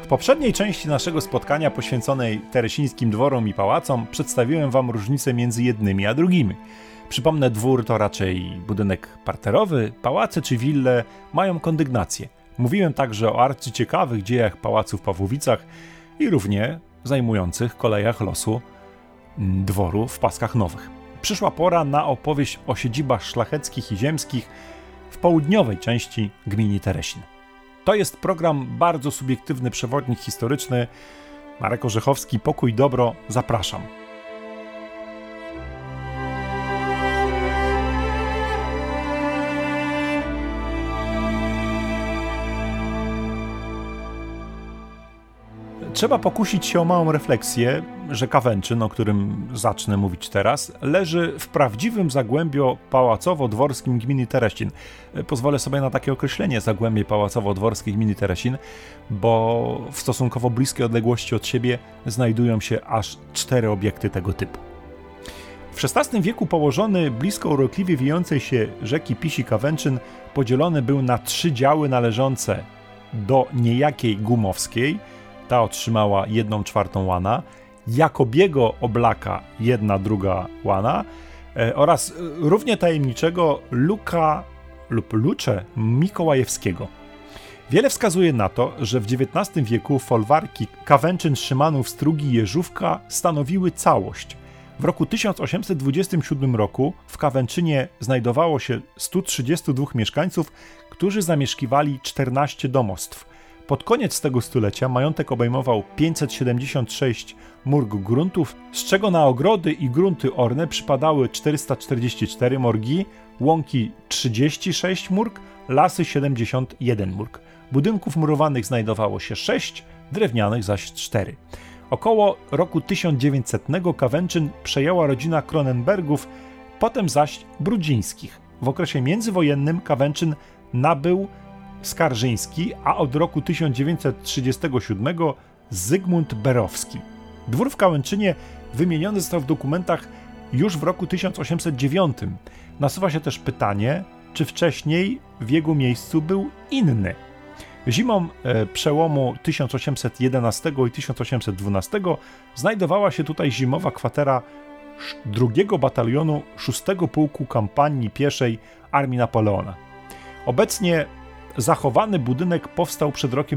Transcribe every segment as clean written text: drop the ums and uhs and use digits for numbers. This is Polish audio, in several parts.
W poprzedniej części naszego spotkania poświęconej teresińskim dworom i pałacom przedstawiłem wam różnice między jednymi a drugimi. Przypomnę, dwór to raczej budynek parterowy, pałace czy wille mają kondygnację. Mówiłem także o arcyciekawych dziejach pałacu w Pawłowicach i równie zajmujących kolejach losu dworu w Paskach Nowych. Przyszła pora na opowieść o siedzibach szlacheckich i ziemskich w południowej części gminy Teresin. To jest program bardzo subiektywny, przewodnik historyczny. Marek Orzechowski, Pokój, Dobro, zapraszam. Trzeba pokusić się o małą refleksję, że Kawęczyn, o którym zacznę mówić teraz, leży w prawdziwym zagłębiu pałacowo-dworskim gminy Teresin. Pozwolę sobie na takie określenie, zagłębie pałacowo-dworskie gminy Teresin, bo w stosunkowo bliskiej odległości od siebie znajdują się aż 4 obiekty tego typu. W XVI wieku położony blisko urokliwie wijącej się rzeki Pisi Kawęczyn podzielony był na 3 działy należące do niejakiej Gumowskiej, ta otrzymała 1/4 łana, Jakobiego Oblaka 1/2 łana oraz równie tajemniczego Luka lub Lucze Mikołajewskiego. Wiele wskazuje na to, że w XIX wieku folwarki Kawęczyn, Szymanów, Strugi i Jeżówka stanowiły całość. W roku 1827 roku w Kawęczynie znajdowało się 132 mieszkańców, którzy zamieszkiwali 14 domostw. Pod koniec tego stulecia majątek obejmował 576 morg gruntów, z czego na ogrody i grunty orne przypadały 444 morgi, łąki 36 morg, lasy 71 morg. Budynków murowanych znajdowało się 6, drewnianych zaś 4. Około roku 1900 Kawęczyn przejęła rodzina Kronenbergów, potem zaś Brudzińskich. W okresie międzywojennym Kawęczyn nabył Skarżyński, a od roku 1937 Zygmunt Berowski. Dwór w Kawęczynie wymieniony został w dokumentach już w roku 1809. Nasuwa się też pytanie, czy wcześniej w jego miejscu był inny. Zimą przełomu 1811 i 1812 znajdowała się tutaj zimowa kwatera 2 batalionu 6 Pułku Kampanii Pieszej Armii Napoleona. Obecnie zachowany budynek powstał przed rokiem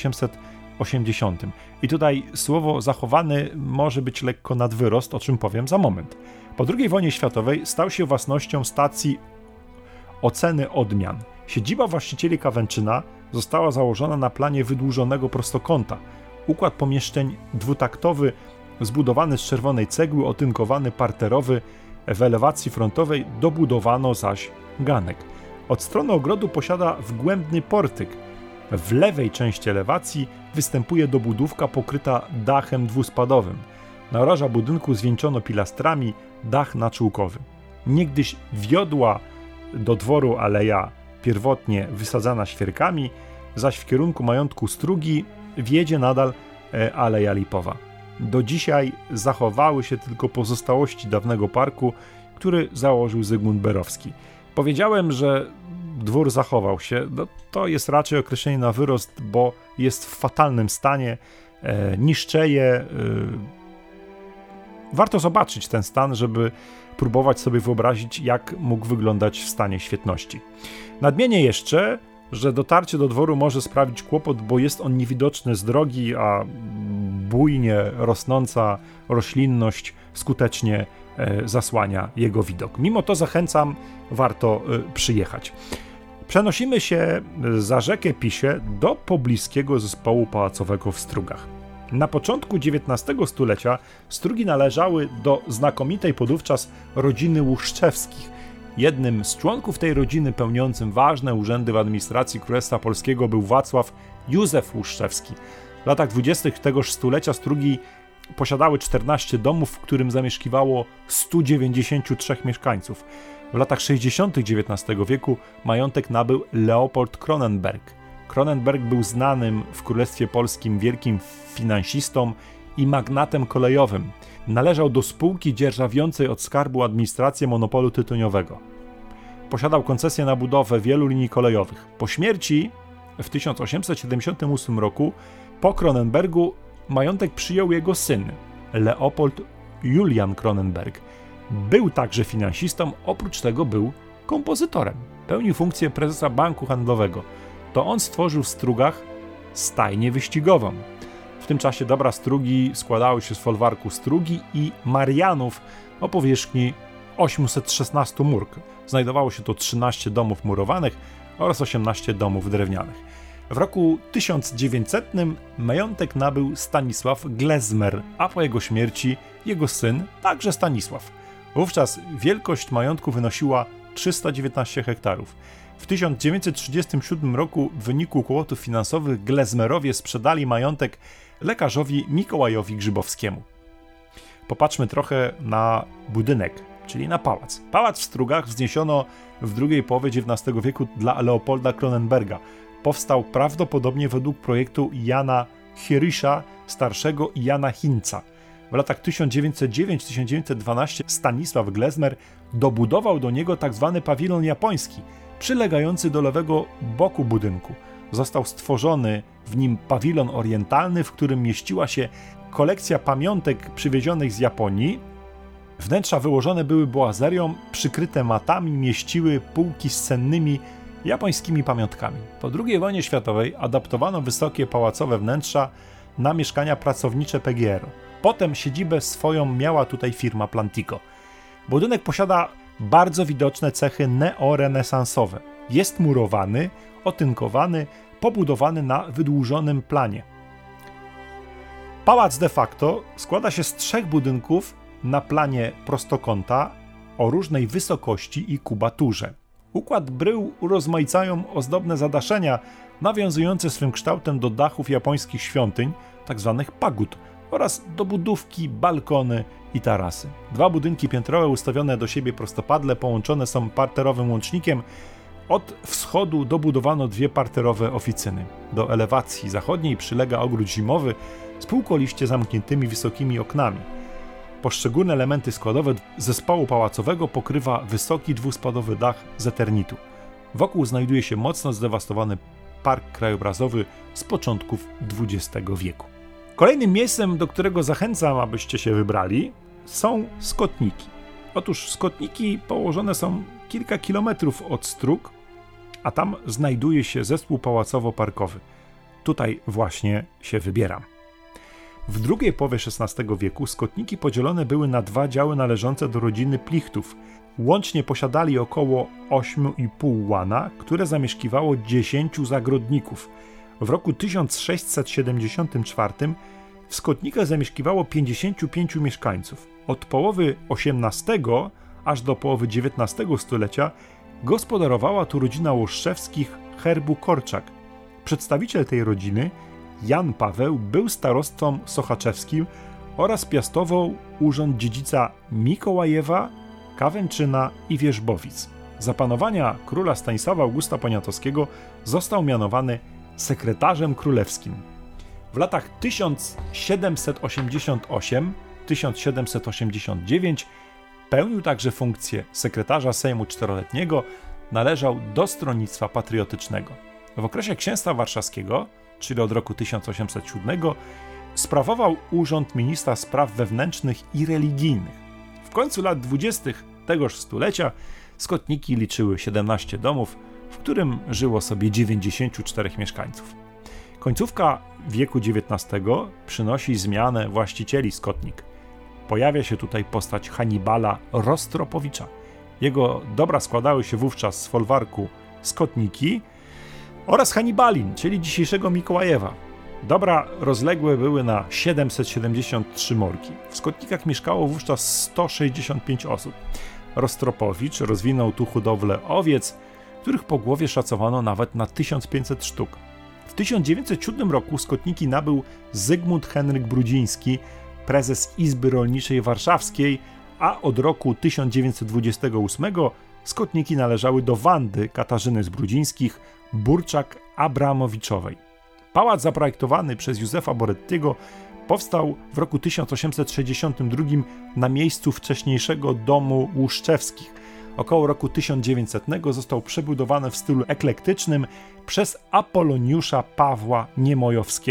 1880. I tutaj słowo zachowany może być lekko nad wyrost, o czym powiem za moment. Po II wojnie światowej stał się własnością stacji oceny odmian. Siedziba właścicieli Kawęczyna została założona na planie wydłużonego prostokąta. Układ pomieszczeń dwutaktowy, zbudowany z czerwonej cegły, otynkowany parterowy, w elewacji frontowej dobudowano zaś ganek. Od strony ogrodu posiada wgłębny portyk. W lewej części elewacji występuje dobudówka pokryta dachem dwuspadowym. Naroża budynku zwieńczono pilastrami, dach naczółkowy. Niegdyś wiodła do dworu aleja pierwotnie wysadzana świerkami, zaś w kierunku majątku Strugi wiedzie nadal Aleja Lipowa. Do dzisiaj zachowały się tylko pozostałości dawnego parku, który założył Zygmunt Berowski. Powiedziałem, że dwór zachował się. No, to jest raczej określenie na wyrost, bo jest w fatalnym stanie, niszczeje. Warto zobaczyć ten stan, żeby próbować sobie wyobrazić, jak mógł wyglądać w stanie świetności. Nadmienię jeszcze, że dotarcie do dworu może sprawić kłopot, bo jest on niewidoczny z drogi, a bujnie rosnąca roślinność skutecznie zasłania jego widok. Mimo to zachęcam, warto przyjechać. Przenosimy się za rzekę Pisie do pobliskiego zespołu pałacowego w Strugach. Na początku XIX stulecia Strugi należały do znakomitej podówczas rodziny Łuszczewskich. Jednym z członków tej rodziny pełniącym ważne urzędy w administracji Królestwa Polskiego był Wacław Józef Łuszczewski. W latach 20. tegoż stulecia Strugi posiadały 14 domów, w którym zamieszkiwało 193 mieszkańców. W latach 60. XIX wieku majątek nabył Leopold Kronenberg. Kronenberg był znanym w Królestwie Polskim wielkim finansistą i magnatem kolejowym. Należał do spółki dzierżawiącej od Skarbu Administrację monopolu tytoniowego. Posiadał koncesję na budowę wielu linii kolejowych. Po śmierci w 1878 roku Po Cronenbergu majątek przyjął jego syn, Leopold Julian Cronenberg. Był także finansistą, oprócz tego był kompozytorem. Pełnił funkcję prezesa banku handlowego. To on stworzył w Strugach stajnię wyścigową. W tym czasie dobra Strugi składały się z folwarku Strugi i Marianów o powierzchni 816 murk. Znajdowało się tu 13 domów murowanych oraz 18 domów drewnianych. W roku 1900 majątek nabył Stanisław Glezmer, a po jego śmierci jego syn także Stanisław. Wówczas wielkość majątku wynosiła 319 hektarów. W 1937 roku w wyniku kłopotów finansowych Glezmerowie sprzedali majątek lekarzowi Mikołajowi Grzybowskiemu. Popatrzmy trochę na budynek, czyli na pałac. Pałac w Strugach wzniesiono w drugiej połowie XIX wieku dla Leopolda Cronenberga. Powstał prawdopodobnie według projektu Jana Hirysza starszego i Jana Hinca. W latach 1909-1912 Stanisław Glezmer dobudował do niego tzw. pawilon japoński, przylegający do lewego boku budynku. Został stworzony w nim pawilon orientalny, w którym mieściła się kolekcja pamiątek przywiezionych z Japonii. Wnętrza wyłożone były boazerią, przykryte matami mieściły półki z cennymi japońskimi pamiątkami. Po II wojnie światowej adaptowano wysokie pałacowe wnętrza na mieszkania pracownicze PGR. Potem siedzibę swoją miała tutaj firma Plantico. Budynek posiada bardzo widoczne cechy neorenesansowe. Jest murowany, otynkowany, pobudowany na wydłużonym planie. Pałac de facto składa się z 3 budynków na planie prostokąta o różnej wysokości i kubaturze. Układ brył urozmaicają ozdobne zadaszenia nawiązujące swym kształtem do dachów japońskich świątyń, tzw. pagód, oraz dobudówki, balkony i tarasy. 2 budynki piętrowe ustawione do siebie prostopadle połączone są parterowym łącznikiem. Od wschodu dobudowano 2 parterowe oficyny. Do elewacji zachodniej przylega ogród zimowy z półkoliście zamkniętymi wysokimi oknami. Poszczególne elementy składowe zespołu pałacowego pokrywa wysoki dwuspadowy dach z eternitu. Wokół znajduje się mocno zdewastowany park krajobrazowy z początków XX wieku. Kolejnym miejscem, do którego zachęcam, abyście się wybrali, są Skotniki. Otóż Skotniki położone są kilka kilometrów od Stróg, a tam znajduje się zespół pałacowo-parkowy. Tutaj właśnie się wybieram. W drugiej połowie XVI wieku Skotniki podzielone były na 2 działy należące do rodziny Plichtów. Łącznie posiadali około 8,5 łana, które zamieszkiwało 10 zagrodników. W roku 1674 w Skotnikach zamieszkiwało 55 mieszkańców. Od połowy XVIII aż do połowy XIX stulecia gospodarowała tu rodzina Łoszczewskich herbu Korczak. Przedstawiciel tej rodziny, Jan Paweł, był starostwą sochaczewskim oraz piastował urząd dziedzica Mikołajewa, Kawęczyna i Wierzbowic. Za panowania króla Stanisława Augusta Poniatowskiego został mianowany sekretarzem królewskim. W latach 1788-1789 pełnił także funkcję sekretarza Sejmu Czteroletniego, należał do Stronnictwa Patriotycznego. W okresie Księstwa Warszawskiego, czyli od roku 1807, sprawował urząd ministra spraw wewnętrznych i religijnych. W końcu lat 20. tegoż stulecia Skotniki liczyły 17 domów, w którym żyło sobie 94 mieszkańców. Końcówka wieku XIX przynosi zmianę właścicieli Skotnik. Pojawia się tutaj postać Hannibala Rostropowicza. Jego dobra składały się wówczas z folwarku Skotniki oraz Hannibalin, czyli dzisiejszego Mikołajewa. Dobra rozległe były na 773 morki. W Skotnikach mieszkało wówczas 165 osób. Rostropowicz rozwinął tu hodowlę owiec, których po głowie szacowano nawet na 1500 sztuk. W 1907 roku Skotniki nabył Zygmunt Henryk Brudziński, prezes Izby Rolniczej Warszawskiej, a od roku 1928 Skotniki należały do Wandy Katarzyny z Brudzińskich, Burczak-Abramowiczowej. Pałac zaprojektowany przez Józefa Borettiego powstał w roku 1862 na miejscu wcześniejszego domu Łuszczewskich. Około roku 1900 został przebudowany w stylu eklektycznym przez Apoloniusza Pawła Niemojowskiego.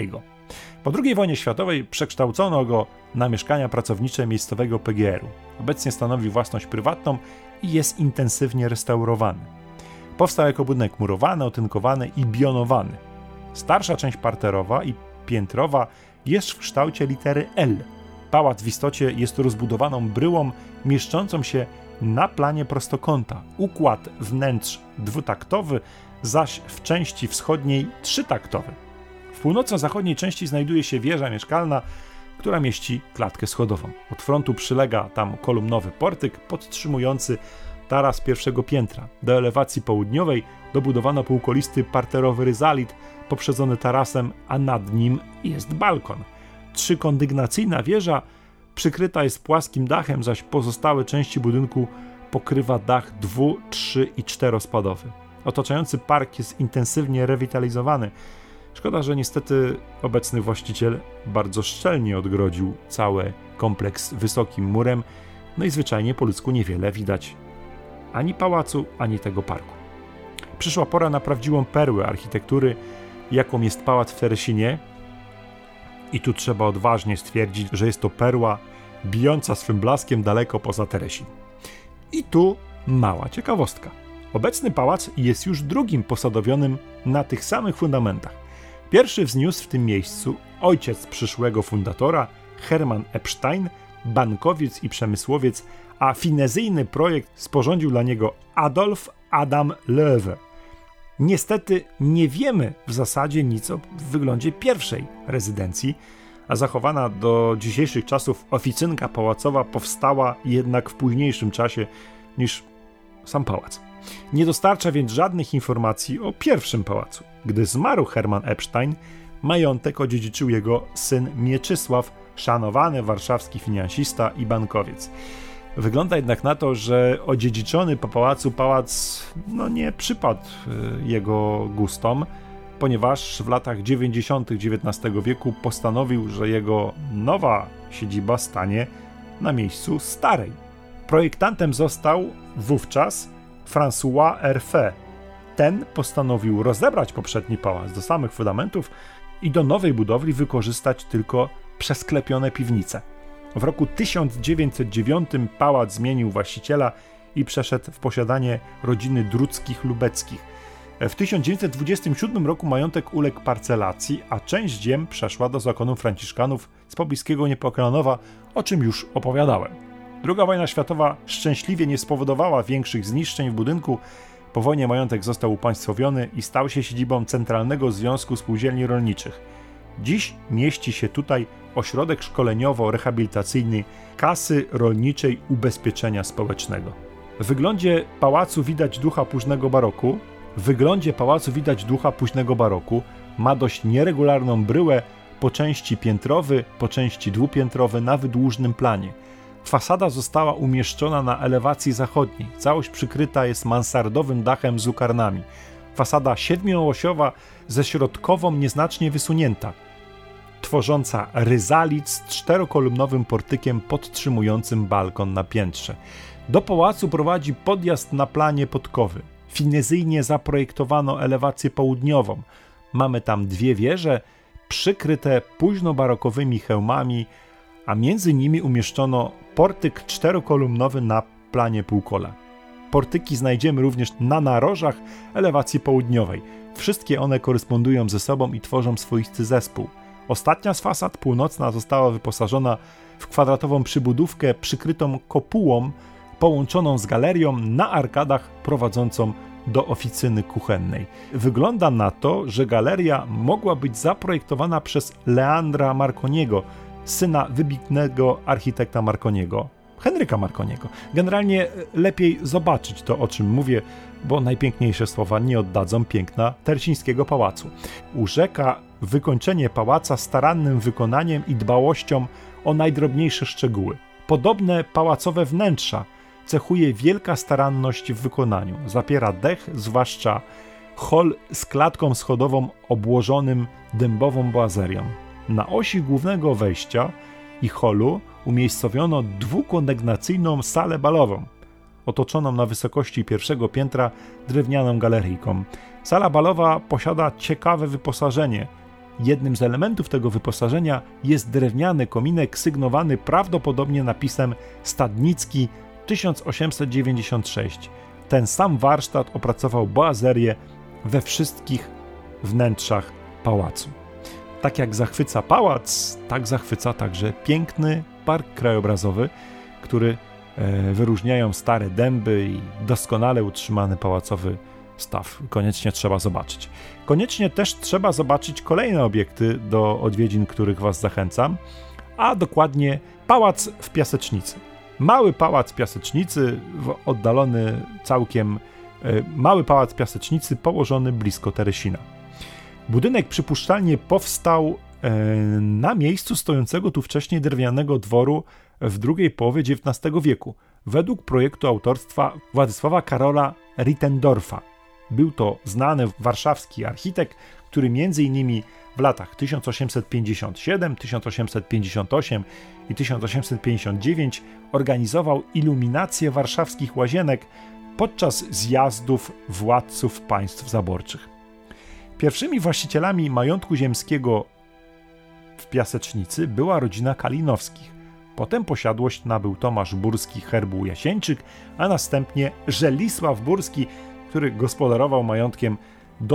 Po II wojnie światowej przekształcono go na mieszkania pracownicze miejscowego PGR-u. Obecnie stanowi własność prywatną i jest intensywnie restaurowany. Powstał jako budynek murowany, otynkowany i bionowany. Starsza część parterowa i piętrowa jest w kształcie litery L. Pałac w istocie jest rozbudowaną bryłą mieszczącą się na planie prostokąta. Układ wnętrz dwutaktowy, zaś w części wschodniej trzytaktowy. W północno-zachodniej części znajduje się wieża mieszkalna, która mieści klatkę schodową. Od frontu przylega tam kolumnowy portyk podtrzymujący taras pierwszego piętra. Do elewacji południowej dobudowano półkolisty parterowy ryzalit poprzedzony tarasem, a nad nim jest balkon. Trzykondygnacyjna wieża przykryta jest płaskim dachem, zaś pozostałe części budynku pokrywa dach 2-, 3- i 4-spadowy. Otaczający park jest intensywnie rewitalizowany. Szkoda, że niestety obecny właściciel bardzo szczelnie odgrodził cały kompleks wysokim murem, no i zwyczajnie po ludzku niewiele widać ani pałacu, ani tego parku. Przyszła pora na prawdziwą perłę architektury, jaką jest pałac w Teresinie, i tu trzeba odważnie stwierdzić, że jest to perła bijąca swym blaskiem daleko poza Teresin. I tu mała ciekawostka. Obecny pałac jest już drugim posadowionym na tych samych fundamentach. Pierwszy wzniósł w tym miejscu ojciec przyszłego fundatora, Hermann Epstein, bankowiec i przemysłowiec, a finezyjny projekt sporządził dla niego Adolf Adam Loewe. Niestety nie wiemy w zasadzie nic o wyglądzie pierwszej rezydencji, a zachowana do dzisiejszych czasów oficynka pałacowa powstała jednak w późniejszym czasie niż sam pałac. Nie dostarcza więc żadnych informacji o pierwszym pałacu. Gdy zmarł Hermann Epstein, majątek odziedziczył jego syn Mieczysław, szanowany warszawski finansista i bankowiec. Wygląda jednak na to, że odziedziczony po pałacu pałac nie przypadł jego gustom, ponieważ w latach 90. XIX wieku postanowił, że jego nowa siedziba stanie na miejscu starej. Projektantem został wówczas François Herfé. Ten postanowił rozebrać poprzedni pałac do samych fundamentów i do nowej budowli wykorzystać tylko przesklepione piwnice. W roku 1909 pałac zmienił właściciela i przeszedł w posiadanie rodziny Druckich-Lubeckich. W 1927 roku majątek uległ parcelacji, a część ziem przeszła do zakonu franciszkanów z pobliskiego Niepokalanowa, o czym już opowiadałem. II wojna światowa szczęśliwie nie spowodowała większych zniszczeń w budynku. Po wojnie majątek został upaństwowiony i stał się siedzibą Centralnego Związku Spółdzielni Rolniczych. Dziś mieści się tutaj ośrodek szkoleniowo-rehabilitacyjny Kasy Rolniczej Ubezpieczenia Społecznego. W wyglądzie pałacu widać ducha późnego baroku. Ma dość nieregularną bryłę, po części piętrowy, po części dwupiętrowy na wydłużnym planie. Fasada została umieszczona na elewacji zachodniej. Całość przykryta jest mansardowym dachem z lukarnami. Fasada 7-osiowa ze środkową nieznacznie wysunięta, tworząca ryzalit z 4-kolumnowym portykiem podtrzymującym balkon na piętrze. Do pałacu prowadzi podjazd na planie podkowy. Finezyjnie zaprojektowano elewację południową. Mamy tam 2 wieże przykryte późnobarokowymi hełmami, a między nimi umieszczono portyk 4-kolumnowy na planie półkola. Portyki znajdziemy również na narożach elewacji południowej. Wszystkie one korespondują ze sobą i tworzą swoisty zespół. Ostatnia z fasad, północna, została wyposażona w kwadratową przybudówkę przykrytą kopułą połączoną z galerią na arkadach prowadzącą do oficyny kuchennej. Wygląda na to, że galeria mogła być zaprojektowana przez Leandra Marconiego, syna wybitnego architekta Marconiego, Henryka Marconiego. Generalnie lepiej zobaczyć to, o czym mówię, bo najpiękniejsze słowa nie oddadzą piękna teresińskiego pałacu. Urzeka wykończenie pałaca starannym wykonaniem i dbałością o najdrobniejsze szczegóły. Podobne pałacowe wnętrza cechuje wielka staranność w wykonaniu. Zapiera dech, zwłaszcza hol z klatką schodową obłożonym dębową boazerią. Na osi głównego wejścia i holu umiejscowiono 2-kondygnacyjną salę balową, otoczoną na wysokości pierwszego piętra drewnianą galeryjką. Sala balowa posiada ciekawe wyposażenie. Jednym z elementów tego wyposażenia jest drewniany kominek sygnowany prawdopodobnie napisem Stadnicki 1896. Ten sam warsztat opracował boazerię we wszystkich wnętrzach pałacu. Tak jak zachwyca pałac, tak zachwyca także piękny park krajobrazowy, który wyróżniają stare dęby i doskonale utrzymany pałacowy staw. Koniecznie trzeba zobaczyć. Koniecznie też trzeba zobaczyć kolejne obiekty, do odwiedzin których Was zachęcam, a dokładnie pałac w Piasecznicy. Mały pałac Piasecznicy, oddalony całkiem, mały pałac Piasecznicy położony blisko Teresina. Budynek przypuszczalnie powstał na miejscu stojącego tu wcześniej drewnianego dworu w drugiej połowie XIX wieku, według projektu autorstwa Władysława Karola Rittendorfa. Był to znany warszawski architekt, który m.in. w latach 1857, 1858 i 1859 organizował iluminację warszawskich łazienek podczas zjazdów władców państw zaborczych. Pierwszymi właścicielami majątku ziemskiego w Piasecznicy była rodzina Kalinowskich. Potem posiadłość nabył Tomasz Burski herbu Jasieńczyk, a następnie Żelisław Burski, który gospodarował majątkiem do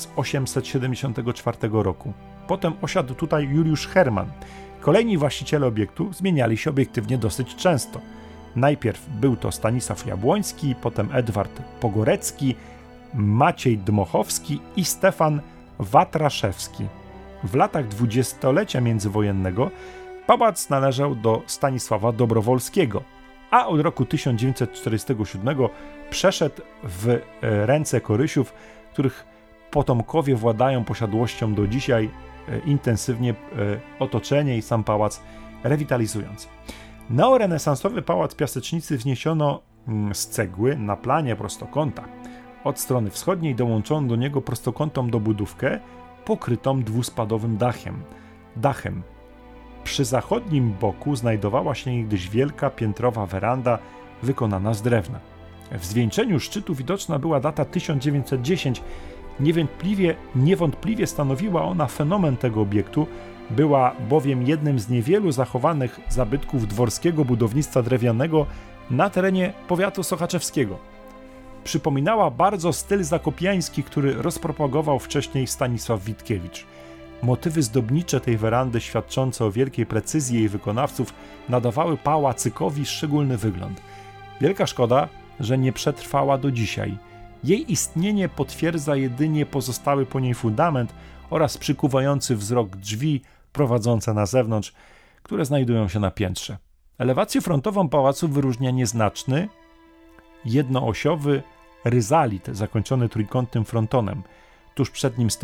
1874 roku. Potem osiadł tutaj Juliusz Herman. Kolejni właściciele obiektu zmieniali się obiektywnie dosyć często. Najpierw był to Stanisław Jabłoński, potem Edward Pogorecki, Maciej Dmochowski i Stefan Watraszewski. W latach dwudziestolecia międzywojennego pałac należał do Stanisława Dobrowolskiego, a od roku 1947 przeszedł w ręce Korysiów, których potomkowie władają posiadłością do dzisiaj, intensywnie otoczenie i sam pałac rewitalizując. Neorenesansowy pałac Piasecznicy wzniesiono z cegły na planie prostokąta. Od strony wschodniej dołączono do niego prostokątną dobudówkę pokrytą dwuspadowym dachem. Przy zachodnim boku znajdowała się niegdyś wielka piętrowa weranda wykonana z drewna. W zwieńczeniu szczytu widoczna była data 1910. Niewątpliwie stanowiła ona fenomen tego obiektu, była bowiem jednym z niewielu zachowanych zabytków dworskiego budownictwa drewnianego na terenie powiatu sochaczewskiego. Przypominała bardzo styl zakopiański, który rozpropagował wcześniej Stanisław Witkiewicz. Motywy zdobnicze tej werandy, świadczące o wielkiej precyzji jej wykonawców, nadawały pałacykowi szczególny wygląd. Wielka szkoda, że nie przetrwała do dzisiaj. Jej istnienie potwierdza jedynie pozostały po niej fundament oraz przykuwający wzrok drzwi prowadzące na zewnątrz, które znajdują się na piętrze. Elewację frontową pałacu wyróżnia nieznaczny, jednoosiowy ryzalit zakończony trójkątnym frontonem. Tuż przed nim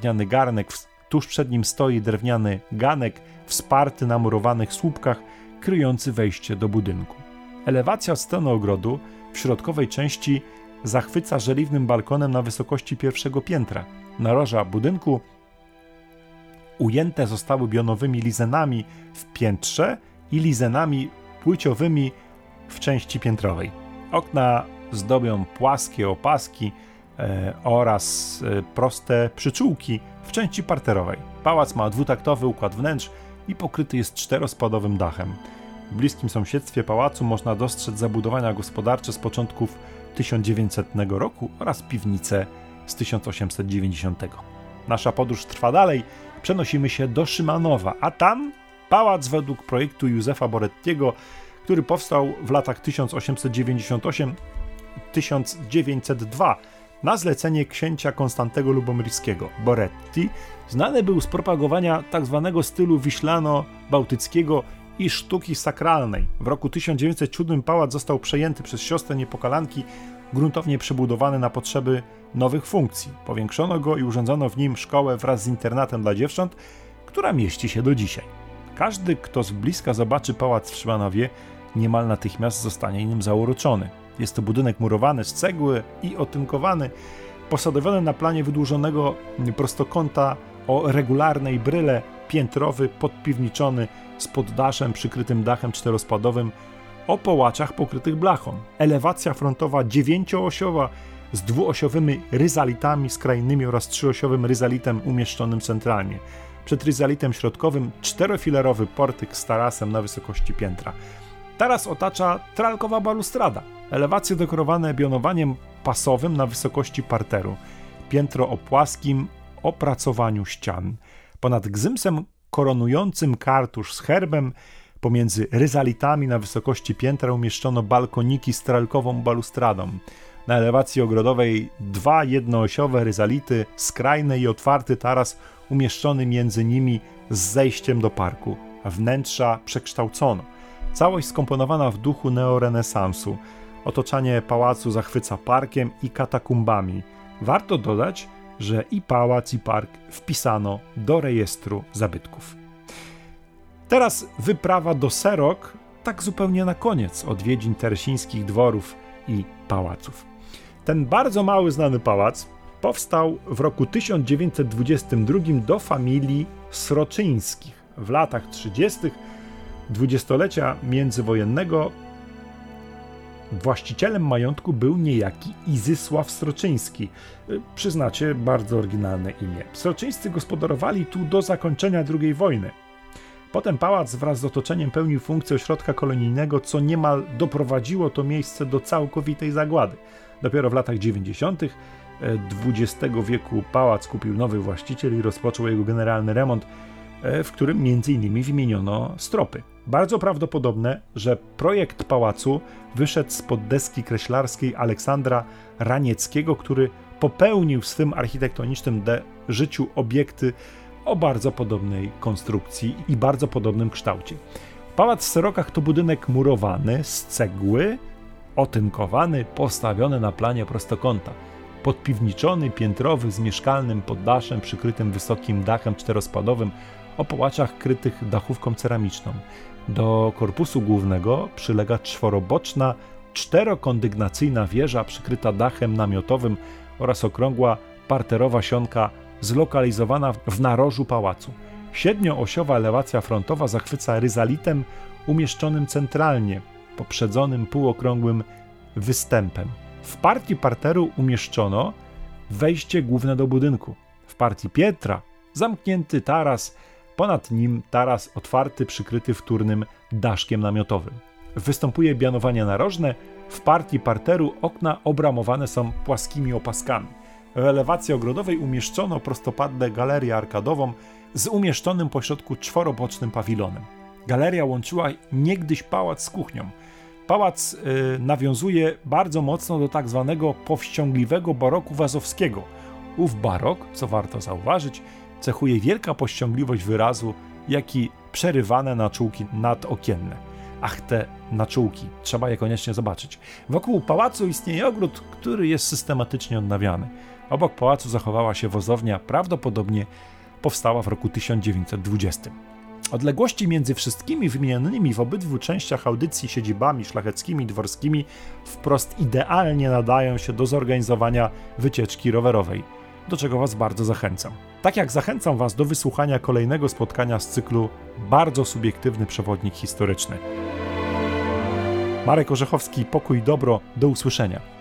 stoi drewniany ganek wsparty na murowanych słupkach, kryjący wejście do budynku. Elewacja od strony ogrodu w środkowej części zachwyca żeliwnym balkonem na wysokości pierwszego piętra. Naroża budynku ujęte zostały bionowymi lizenami w piętrze i lizenami płyciowymi w części piętrowej. Okna zdobią płaskie opaski oraz proste przyczółki w części parterowej. Pałac ma dwutaktowy układ wnętrz i pokryty jest czterospadowym dachem. W bliskim sąsiedztwie pałacu można dostrzec zabudowania gospodarcze z początków 1900 roku oraz piwnice z 1890. Nasza podróż trwa dalej, przenosimy się do Szymanowa, a tam pałac według projektu Józefa Borettiego, który powstał w latach 1898-1902 na zlecenie księcia Konstantego Lubomyrskiego. Boretti znany był z propagowania tzw. stylu wiślano-bałtyckiego i sztuki sakralnej. W roku 1907 pałac został przejęty przez siostrę Niepokalanki, gruntownie przebudowany na potrzeby nowych funkcji. Powiększono go i urządzono w nim szkołę wraz z internatem dla dziewcząt, która mieści się do dzisiaj. Każdy, kto z bliska zobaczy pałac w Szymanowie, niemal natychmiast zostanie nim zauroczony. Jest to budynek murowany z cegły i otynkowany, posadowiony na planie wydłużonego prostokąta o regularnej bryle, piętrowy, podpiwniczony, z poddaszem przykrytym dachem czterospadowym, o połaciach pokrytych blachą. Elewacja frontowa dziewięcioosiowa z dwuosiowymi ryzalitami skrajnymi oraz trzyosiowym ryzalitem umieszczonym centralnie. Przed ryzalitem środkowym czterofilerowy portyk z tarasem na wysokości piętra. Taras otacza tralkowa balustrada, elewacje dekorowane bionowaniem pasowym na wysokości parteru, piętro o płaskim opracowaniu ścian. Ponad gzymsem koronującym kartusz z herbem, pomiędzy ryzalitami na wysokości piętra umieszczono balkoniki z tralkową balustradą. Na elewacji ogrodowej dwa jednoosiowe ryzality, skrajny i otwarty taras umieszczony między nimi z zejściem do parku. Wnętrza przekształcono. Całość skomponowana w duchu neorenesansu. Otoczanie pałacu zachwyca parkiem i katakumbami. Warto dodać, że i pałac, i park wpisano do rejestru zabytków. Teraz wyprawa do Serok, tak zupełnie na koniec odwiedzin teresińskich dworów i pałaców. Ten bardzo mały znany pałac powstał w roku 1922 do familii Sroczyńskich. W latach 30. dwudziestolecia międzywojennego właścicielem majątku był niejaki Izysław Sroczyński. Przyznacie, bardzo oryginalne imię. Sroczyńscy gospodarowali tu do zakończenia II wojny. Potem pałac wraz z otoczeniem pełnił funkcję ośrodka kolonijnego, co niemal doprowadziło to miejsce do całkowitej zagłady. Dopiero w latach 90. XX wieku pałac kupił nowy właściciel i rozpoczął jego generalny remont, w którym m.in. wymieniono stropy. Bardzo prawdopodobne, że projekt pałacu wyszedł spod deski kreślarskiej Aleksandra Ranieckiego, który popełnił w swym architektonicznym życiu obiekty o bardzo podobnej konstrukcji i bardzo podobnym kształcie. Pałac w Serokach to budynek murowany z cegły, otynkowany, postawiony na planie prostokąta. Podpiwniczony, piętrowy, z mieszkalnym poddaszem przykrytym wysokim dachem czterospadowym o połaciach krytych dachówką ceramiczną. Do korpusu głównego przylega czworoboczna, czterokondygnacyjna wieża przykryta dachem namiotowym oraz okrągła parterowa sionka zlokalizowana w narożu pałacu. Siedmioosiowa elewacja frontowa zachwyca ryzalitem umieszczonym centralnie, poprzedzonym półokrągłym występem. W partii parteru umieszczono wejście główne do budynku. W partii piętra zamknięty taras, ponad nim taras otwarty przykryty wtórnym daszkiem namiotowym. Występuje bionowanie narożne, w partii parteru okna obramowane są płaskimi opaskami. W elewacji ogrodowej umieszczono prostopadle galerię arkadową z umieszczonym pośrodku czworobocznym pawilonem. Galeria łączyła niegdyś pałac z kuchnią. Pałac nawiązuje bardzo mocno do tak zwanego powściągliwego baroku wazowskiego. Ów barok, co warto zauważyć, cechuje wielka powściągliwość wyrazu, jak i przerywane naczółki nadokienne. Ach, te naczółki, trzeba je koniecznie zobaczyć. Wokół pałacu istnieje ogród, który jest systematycznie odnawiany. Obok pałacu zachowała się wozownia, prawdopodobnie powstała w roku 1920. Odległości między wszystkimi wymienionymi w obydwu częściach audycji siedzibami szlacheckimi i dworskimi wprost idealnie nadają się do zorganizowania wycieczki rowerowej, do czego Was bardzo zachęcam. Tak jak zachęcam Was do wysłuchania kolejnego spotkania z cyklu Bardzo subiektywny przewodnik historyczny. Marek Orzechowski, pokój i dobro, do usłyszenia.